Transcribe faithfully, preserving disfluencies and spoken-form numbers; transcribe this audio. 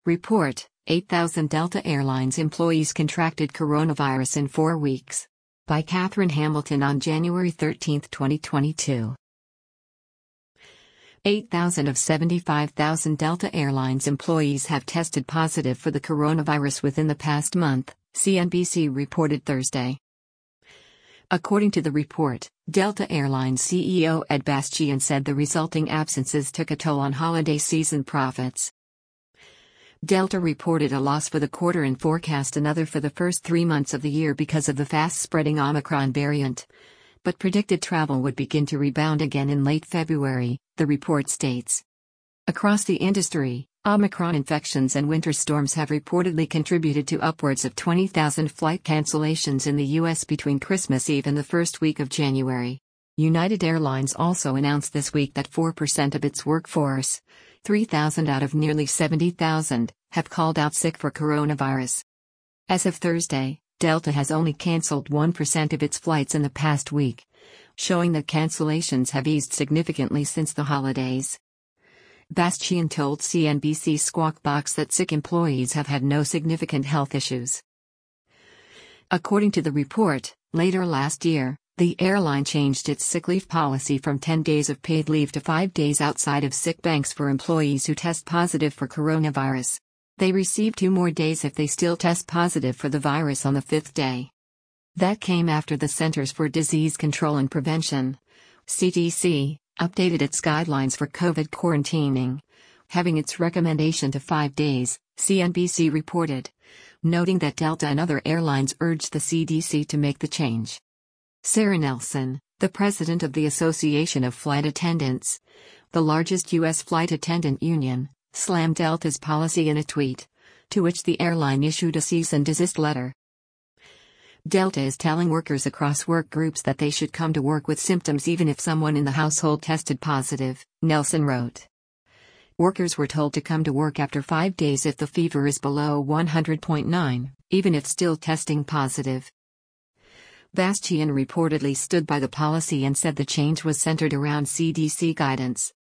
Report: eight thousand Delta Airlines employees contracted coronavirus in four weeks. By Catherine Hamilton on January thirteenth, twenty twenty-two. eight thousand of seventy-five thousand Delta Airlines employees have tested positive for the coronavirus within the past month, C N B C reported Thursday. According to the report, Delta Airlines C E O Ed Bastian said the resulting absences took a toll on holiday season profits. Delta reported a loss for the quarter and forecast another for the first three months of the year because of the fast-spreading Omicron variant, but predicted travel would begin to rebound again in late February, the report states. Across the industry, Omicron infections and winter storms have reportedly contributed to upwards of twenty thousand flight cancellations in the U S between Christmas Eve and the first week of January. United Airlines also announced this week that four percent of its workforce, three thousand out of nearly seventy thousand, have called out sick for coronavirus. As of Thursday, Delta has only cancelled one percent of its flights in the past week, showing that cancellations have eased significantly since the holidays. Bastian told C N B C Squawk Box that sick employees have had no significant health issues. According to the report, later last year, the airline changed its sick leave policy from ten days of paid leave to five days outside of sick banks for employees who test positive for coronavirus. They receive two more days if they still test positive for the virus on the fifth day. That came after the Centers for Disease Control and Prevention, C D C, updated its guidelines for COVID quarantining, having its recommendation to five days, C N B C reported, noting that Delta and other airlines urged the C D C to make the change. Sarah Nelson, the president of the Association of Flight Attendants, the largest U S flight attendant union, slammed Delta's policy in a tweet, to which the airline issued a cease and desist letter. Delta is telling workers across work groups that they should come to work with symptoms even if someone in the household tested positive, Nelson wrote. Workers were told to come to work after five days if the fever is below one hundred point nine, even if still testing positive. Bastian reportedly stood by the policy and said the change was centered around C D C guidance.